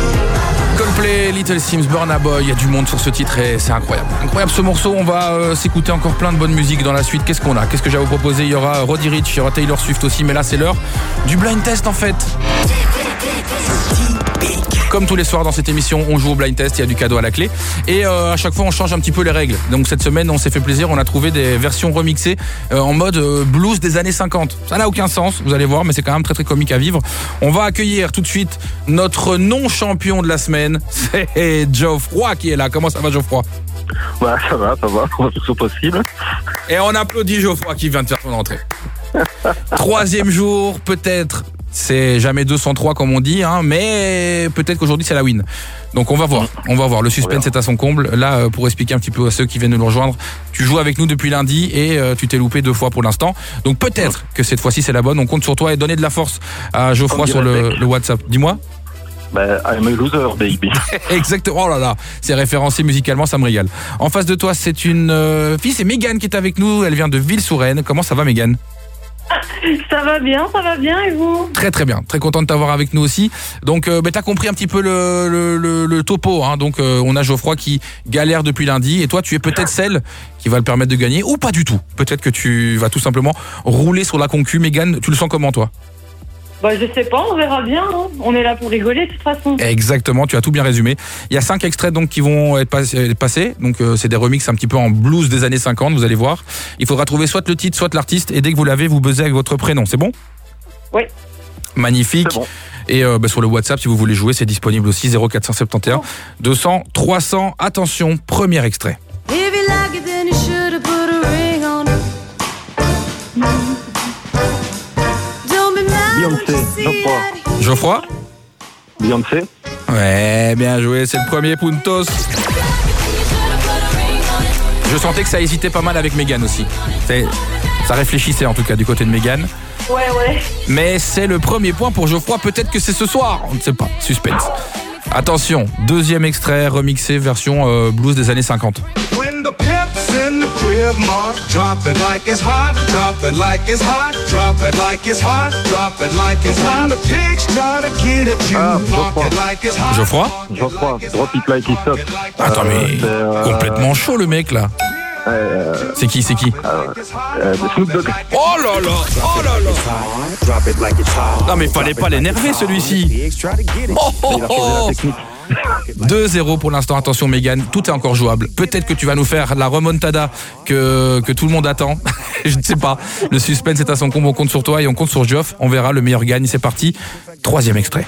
sing. Coldplay, Little Sims, Burna Boy, il y a du monde sur ce titre et c'est incroyable. Incroyable ce morceau, on va euh, s'écouter encore plein de bonne musique dans la suite. Qu'est-ce qu'on a? Qu'est-ce que j'ai à vous proposer? Il y aura Roddy Ricch, il y aura Taylor Swift aussi, mais là c'est l'heure du blind test en fait. Comme tous les soirs dans cette émission, on joue au blind test, il y a du cadeau à la clé. Et euh, à chaque fois, on change un petit peu les règles. Donc cette semaine, on s'est fait plaisir, on a trouvé des versions remixées euh, en mode euh, blues des années cinquante. Ça n'a aucun sens, vous allez voir, mais c'est quand même très très comique à vivre. On va accueillir tout de suite notre non-champion de la semaine. C'est Geoffroy qui est là. Comment ça va, Geoffroy? Bah ça va, ça va, on va faire ce possible. Et on applaudit Geoffroy qui vient de faire son entrée. Troisième jour, peut-être. C'est jamais deux cent trois comme on dit, hein, mais peut-être qu'aujourd'hui c'est la win. Donc on va voir, on va voir. Le suspense est à son comble. Là, pour expliquer un petit peu à ceux qui viennent de nous rejoindre, tu joues avec nous depuis lundi et euh, tu t'es loupé deux fois pour l'instant. Donc peut-être que cette fois-ci c'est la bonne. On compte sur toi et donner de la force à Geoffroy sur le, le WhatsApp. Dis-moi. Bah, I'm a loser, baby. Exactement. Oh là là, c'est référencé musicalement, ça me régale. En face de toi, c'est une euh, fille, c'est Mégane qui est avec nous. Elle vient de Ville-sous-Rennes. Comment ça va, Mégane? Ça va bien, ça va bien, et vous? Très très bien, très content de t'avoir avec nous aussi. Donc euh, bah, t'as compris un petit peu le, le, le, le topo, hein. Donc euh, on a Geoffroy qui galère depuis lundi et toi tu es peut-être celle qui va le permettre de gagner ou pas du tout. Peut-être que tu vas tout simplement rouler sur la concu. Mégane, tu le sens comment toi? Bah je sais pas, on verra bien, hein. On est là pour rigoler de toute façon. Exactement, tu as tout bien résumé. Il y a cinq extraits donc qui vont être passés. Donc euh, c'est des remixes un petit peu en blues des années cinquante, vous allez voir. Il faudra trouver soit le titre, soit l'artiste et dès que vous l'avez, vous buzzez avec votre prénom, c'est bon? Oui. Magnifique. Bon. Et euh, bah, sur le WhatsApp, si vous voulez jouer, c'est disponible aussi. Zéro quatre cent soixante et onze deux cents trois cents. Attention, premier extrait. Beyoncé, Geoffroy. Geoffroy? Beyoncé. Ouais, bien joué, c'est le premier Puntos. Je sentais que ça hésitait pas mal avec Mégane aussi. C'est, ça réfléchissait en tout cas du côté de Mégane. Ouais, ouais. Mais c'est le premier point pour Geoffroy. Peut-être que c'est ce soir. On ne sait pas. Suspense. Attention, deuxième extrait remixé version euh, blues des années cinquante. When the pimp's in the crib, Mark, drop it like it's hot, drop it like it's hot, drop it like it's hot, drop it like it's hot. The pigs try to get at you, Ah, mark it like it's hot. Geoffroy Geoffroy, drop it like it's hot. Attends, mais c'est, euh, complètement chaud le mec là. Euh, C'est qui, c'est qui euh, Snoop Dogg. Oh là là, oh là là. Non mais fallait pas l'énerver celui-ci. Oh, oh, oh. deux zéro pour l'instant, attention Mégane, tout est encore jouable. Peut-être que tu vas nous faire la remontada que, que tout le monde attend. Je ne sais pas. Le suspense est à son comble, on compte sur toi et on compte sur Geoff. On verra, le meilleur gagne, c'est parti. Troisième extrait.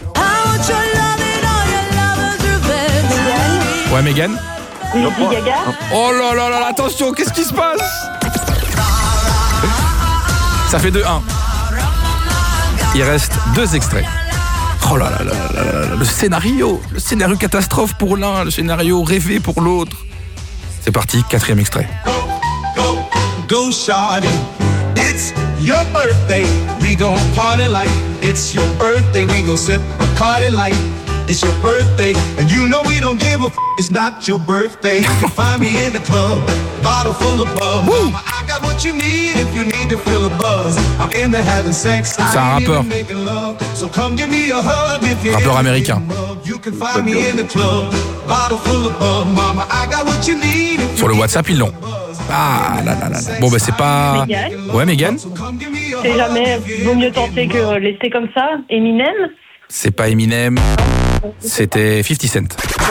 Ouais Mégane. Lady Gaga. Oh là là là, attention, qu'est-ce qui se passe? Ça fait deux un. Il reste deux extraits. Oh là là là là là là, le scénario, le scénario catastrophe pour l'un, le scénario rêvé pour l'autre. C'est parti, quatrième extrait. Go shawty, it's your birthday. We gon' party like it's your birthday. We gon' sip Bacardi like it's your birthday. And you know we don't give a f***, it's not your birthday. You can find me in the club, bottle full of bug. Mama, I got what you need if you need to feel a buzz. I'm in the having sex. C'est un rappeur. So come give me a hug if you're Rappeur américain. You can find me in the club, bottle full of bug. Mama, I got what you need. Sur le WhatsApp, ils l'ont. Ah là là là là. Bon bah c'est pas... Mégane. Ouais Mégane. C'est jamais vaut mieux tenter que laisser comme ça. Eminem. C'est pas Eminem. C'était fifty Cent.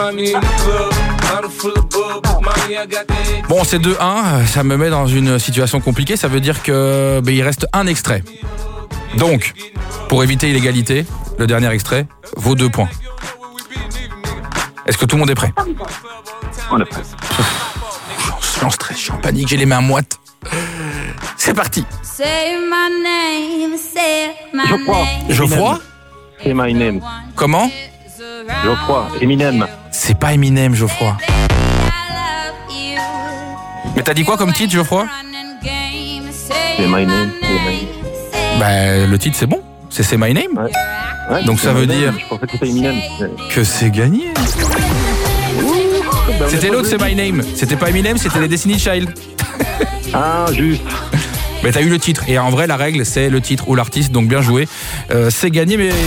Bon, c'est deux un, ça me met dans une situation compliquée, ça veut dire que ben, il reste un extrait. Donc, pour éviter l'égalité, le dernier extrait vaut deux points. Est-ce que tout le monde est prêt? On est prêt. Je suis en stress, je suis en panique, j'ai les mains moites. C'est parti. Say my name, say my Geoffroy. name. Geoffroy? C'est my name. Comment? Geoffroy, Eminem. C'est pas Eminem, Geoffroy. Mais t'as dit quoi comme titre, Geoffroy? C'est my name. C'est my name. Bah, le titre c'est bon, c'est C'est My Name. Ouais. Ouais, Donc c'est ça my veut name. dire Je pensais que c'était Eminem. que c'est gagné. C'était l'autre, C'est My Name. C'était pas Eminem, c'était les Destiny Child. Ah, juste. Mais t'as eu le titre. Et en vrai, la règle, c'est le titre ou l'artiste. Donc bien joué. Euh, c'est gagné, mais...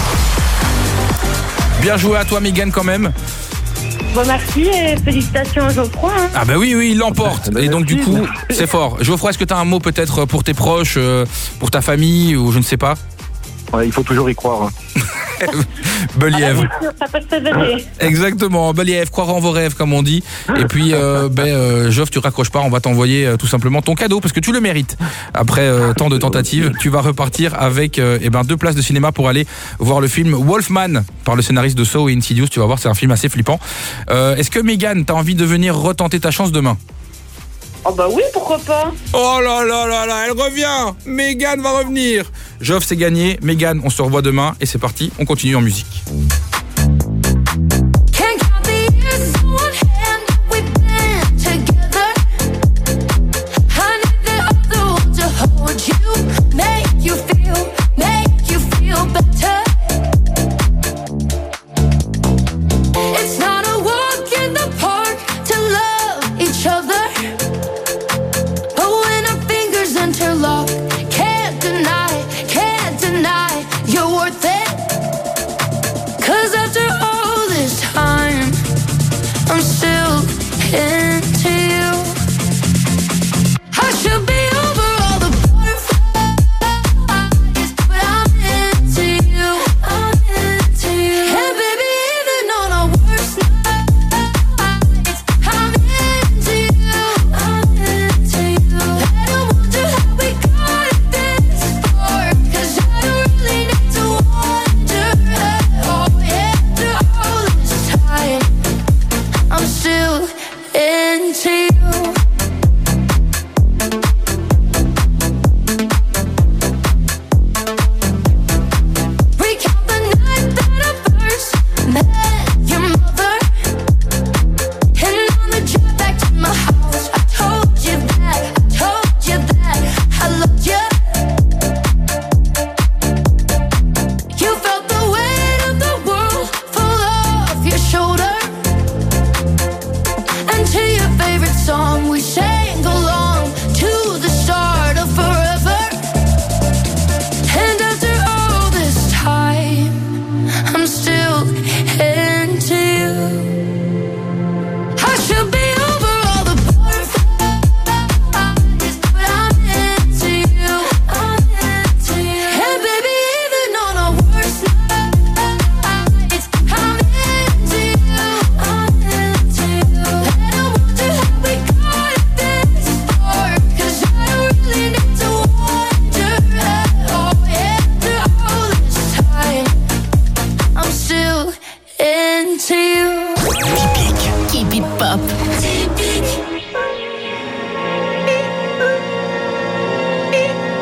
Bien joué à toi, Mégane, quand même. Bon, merci et félicitations à Geoffroy. Hein. Ah bah oui, oui, il l'emporte. Et donc du coup, c'est fort. Geoffroy, est-ce que t'as un mot peut-être pour tes proches, euh, pour ta famille, ou je ne sais pas? Ouais, il faut toujours y croire. Bellièvre. Ça peut se révéler. Exactement, Bellièvre, croire en vos rêves comme on dit. Et puis, euh, ben, euh, Geoff, tu raccroches pas, on va t'envoyer euh, tout simplement ton cadeau parce que tu le mérites. Après euh, tant de tentatives, tu vas repartir avec euh, eh ben, deux places de cinéma pour aller voir le film Wolfman par le scénariste de Saw et Insidious. Tu vas voir, c'est un film assez flippant. Euh, est-ce que Mégane, t'as envie de venir retenter ta chance demain? Oh bah oui, pourquoi pas. Oh là là là là, elle revient. Mégane va revenir. Geoff, c'est gagné. Mégane, on se revoit demain et c'est parti, on continue en musique.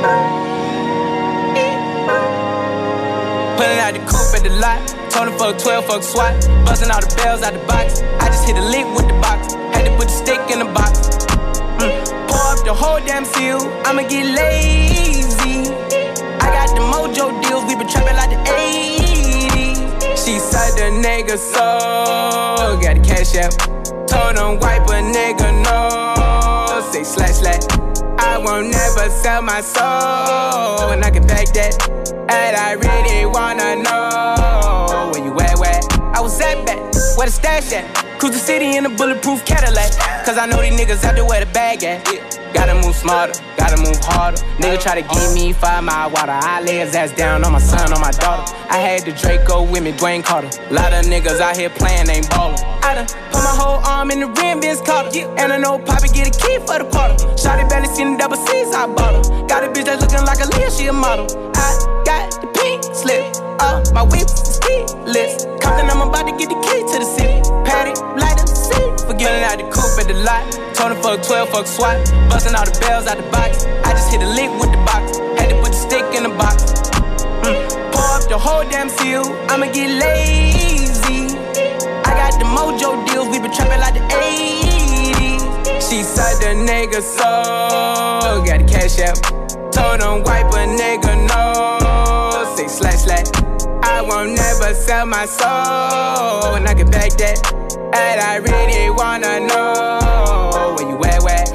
Pulling out the coupe at the lot. Told him fuck twelve, fuck SWAT. Busting all the bells out the box. I just hit a lick with the box. Had to put the stick in the box. Mm. Pour up the whole damn seal. I'ma get lazy. I got the mojo deals. We been trapping like the eighties. She said the nigga so. Got the cash out. Told him wipe a nigga no. Say slash slash. I won't never sell my soul. And I can back that. And I really wanna know where you at, where I was at back, where the stash at. Cruise the city in a bulletproof Cadillac. Cause I know these niggas out there where the bag at. Gotta move smarter, gotta move harder. Nigga try to give me five mile water. I lay his ass down on my son, on my daughter. I had the Draco with me, Dwayne Carter. Lot of niggas out here playing, ain't ballin'. I done put my whole arm in the rim, Vince Carter. And I know Poppy get a key for the quarter. Shawty barely seen the double C's, I bought her. Got a bitch that's looking like a Leah, she a model. I got the pink slip, uh, my whip is keyless. Compton, I'm about to get the key to the city. Patty, light up the seat. Forgetting out the coupe at the lot. Told him fuck twelve, fuck SWAT. Busting all the bells out the box. I just hit a lick with the box. Had to put the stick in the box. Mm. Pour up the whole damn seal. I'ma get lazy. I got the mojo deals. We been trapping like the eighties. She said the nigga so. Got the cash out. Told him wipe a nigga no. Say slash slash. I won't never sell my soul. And I can back that. And I really wanna know where you at, where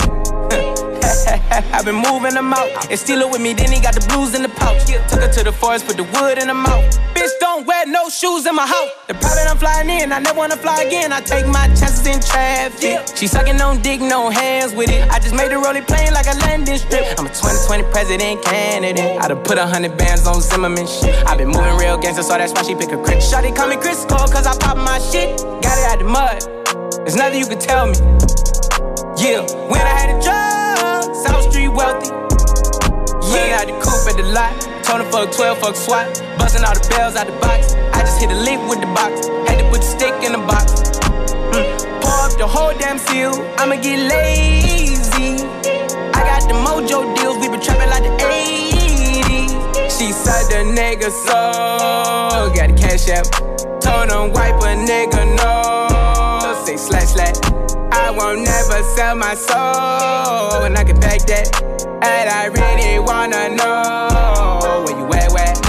I've been moving them out. And steal it with me, then he got the blues in the pouch. Took her to the forest, put the wood in the mouth. Bitch, don't wear no shoes in my house. The private I'm flying in, I never wanna fly again. I take my chances in traffic. She sucking on dick, no hands with it. I just made the rolling plane like a landing strip. I'm a twenty twenty president candidate. I done put a hundred bands on Zimmerman shit. I been moving real gangster, so that's why she pick a crit. Shawty call me Chris Cole, cause I pop my shit. Got it out the mud, there's nothing you can tell me. Yeah, when I had a job, South Street wealthy. Yeah, out the coupe at the lot. Told him fuck twelve, fuck SWAT. Busting all the bells out the box. I just hit a lick with the box. Had to put the stick in the box. Mm. Pour up the whole damn seal. I'ma get lazy. I got the mojo deals. We been trapping like the eighties. She said the nigga so. Got the cash out. Told him wipe a nigga no. Say slash slash. I won't never sell my soul. And I can back that. And I really wanna know where you at, where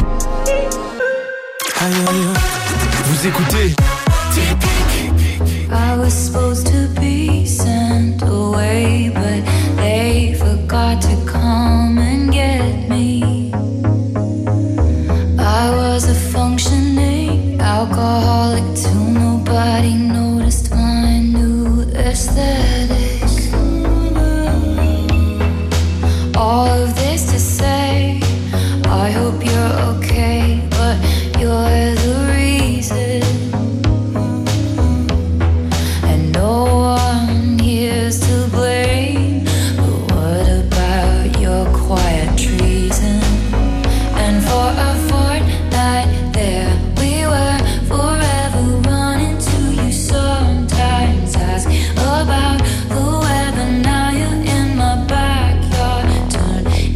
aïe aïe, vous écoutez I was supposed to be sent away, but they forgot to come and get me. I was a functioning alcoholic till nobody noticed my new aesthetic. All of this to say, I hope you're okay, but you're the reason. And no one here's to blame, but what about your quiet treason? And for a fortnight there we were, forever running to you. Sometimes ask about the weather, now you're in my backyard. Turn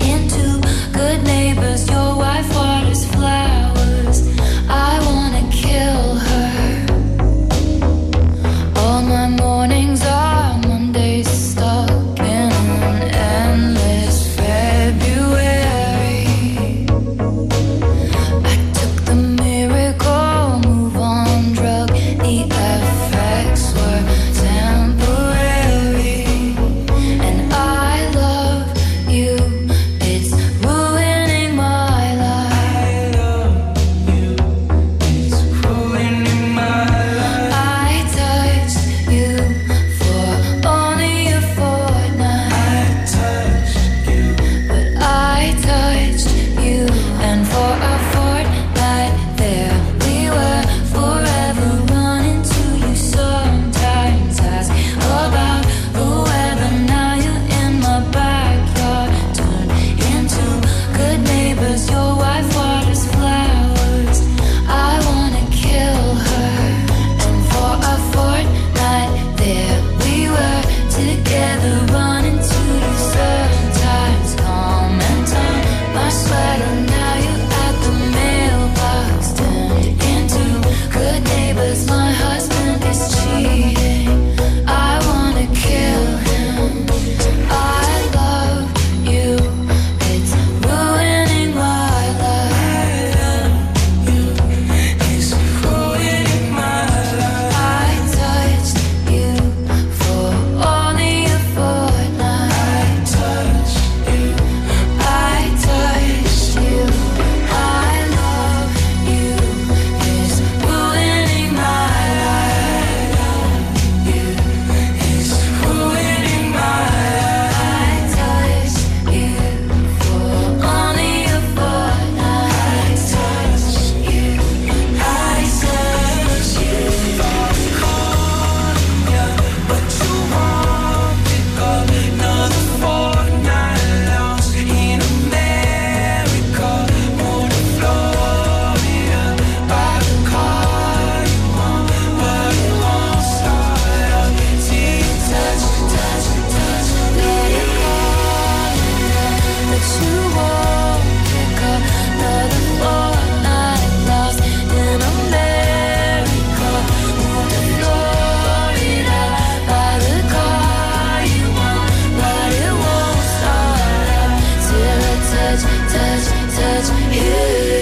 touch you.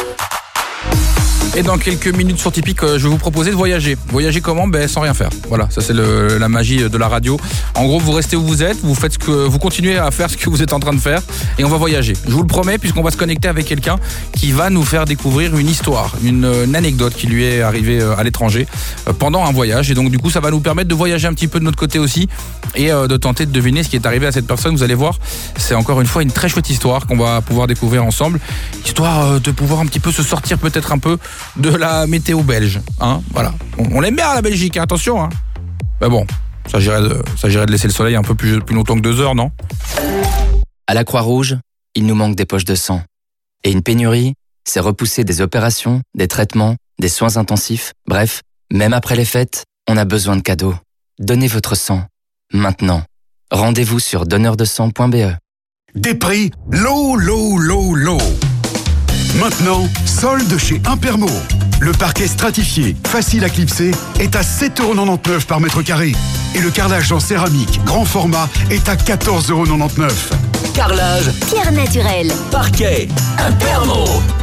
Et dans quelques minutes sur Tipeee, je vais vous proposer de voyager. Voyager comment? Ben sans rien faire. Voilà, ça c'est le, la magie de la radio. En gros, vous restez où vous êtes, vous faites ce que vous continuez à faire ce que vous êtes en train de faire, et on va voyager. Je vous le promets, puisqu'on va se connecter avec quelqu'un qui va nous faire découvrir une histoire, une, une anecdote qui lui est arrivée à l'étranger pendant un voyage. Et donc du coup, ça va nous permettre de voyager un petit peu de notre côté aussi et de tenter de deviner ce qui est arrivé à cette personne. Vous allez voir, c'est encore une fois une très chouette histoire qu'on va pouvoir découvrir ensemble, histoire de pouvoir un petit peu se sortir peut-être un peu de la météo belge, hein, voilà. On, on l'aime bien la Belgique, hein, attention, hein. Mais bon, ça s'agirait de, s'agirait de laisser le soleil un peu plus, plus longtemps que deux heures, non? À la Croix-Rouge, il nous manque des poches de sang. Et une pénurie, c'est repousser des opérations, des traitements, des soins intensifs. Bref, même après les fêtes, on a besoin de cadeaux. Donnez votre sang, maintenant. Rendez-vous sur donneur de sang point b e. Des prix low, low, low, low. Maintenant, solde chez Impermo. Le parquet stratifié, facile à clipser, est à sept euros quatre-vingt-dix-neuf par mètre carré. Et le carrelage en céramique, grand format, est à quatorze euros quatre-vingt-dix-neuf. Carrelage, pierre naturelle, parquet, Impermo.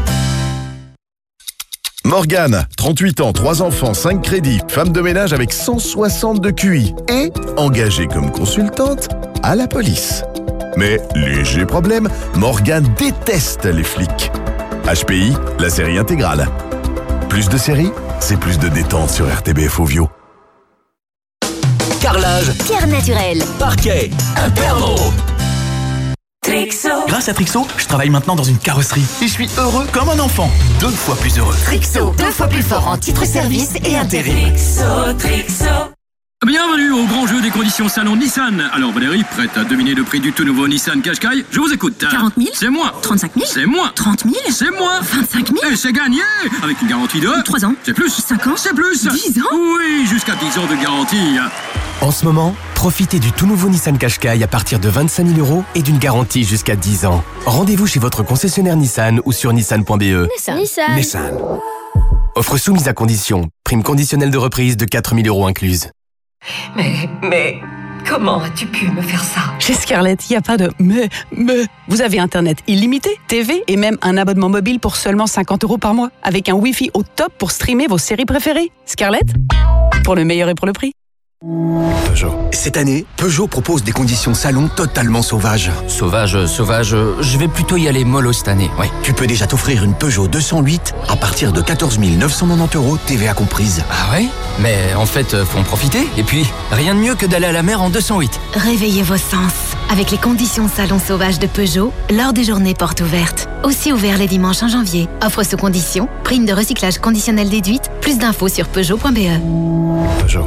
Morgane, trente-huit ans, trois enfants, cinq crédits, femme de ménage avec cent soixante de Q I et engagée comme consultante à la police. Mais léger problème, Morgane déteste les flics. H P I, la série intégrale. Plus de séries, c'est plus de détente sur R T B F Ovio. Carrelage, pierre naturelle, parquet, Impermo. Trixo. Grâce à Trixo, je travaille maintenant dans une carrosserie et je suis heureux comme un enfant. Deux fois plus heureux. Trixo, deux fois plus fort en titre service et intérêt. Trixo, Trixo. Bienvenue au grand jeu des conditions salon Nissan. Alors Valérie, prête à deviner le prix du tout nouveau Nissan Qashqai? Je vous écoute. quarante mille. C'est moi. trente-cinq mille. C'est moi. trente mille. C'est moi. vingt-cinq mille. Et c'est gagné. Avec une garantie de... trois ans. C'est plus. cinq ans. C'est plus. dix ans. Oui, jusqu'à dix ans de garantie. En ce moment, profitez du tout nouveau Nissan Qashqai à partir de vingt-cinq mille euros et d'une garantie jusqu'à dix ans. Rendez-vous chez votre concessionnaire Nissan ou sur nissan point b e. Nissan. Nissan. Nissan. Offre soumise à condition. Prime conditionnelle de reprise de quatre mille euros incluse. Mais, mais, comment as-tu pu me faire ça? Chez Scarlett, il n'y a pas de mais, mais. Vous avez Internet illimité, T V et même un abonnement mobile pour seulement cinquante euros par mois. Avec un Wi-Fi au top pour streamer vos séries préférées. Scarlett, pour le meilleur et pour le prix. Peugeot. Cette année, Peugeot propose des conditions salon totalement sauvages. Sauvage, sauvage, je vais plutôt y aller mollo cette année, oui. Tu peux déjà t'offrir une Peugeot deux cent huit à partir de quatorze mille neuf cent quatre-vingt-dix euros, T V A comprise. Ah ouais? Mais en fait, faut en profiter. Et puis, rien de mieux que d'aller à la mer en deux cent huit. Réveillez vos sens avec les conditions salon sauvage de Peugeot lors des journées portes ouvertes. Aussi ouvert les dimanches en janvier. Offre sous condition, prime de recyclage conditionnelle déduite. Plus d'infos sur peugeot point b e. Peugeot.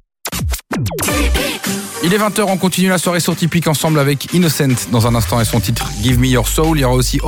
Il est vingt heures, on continue la soirée sur Tipeee ensemble avec Innocent dans un instant et son titre Give Me Your Soul. Il y aura aussi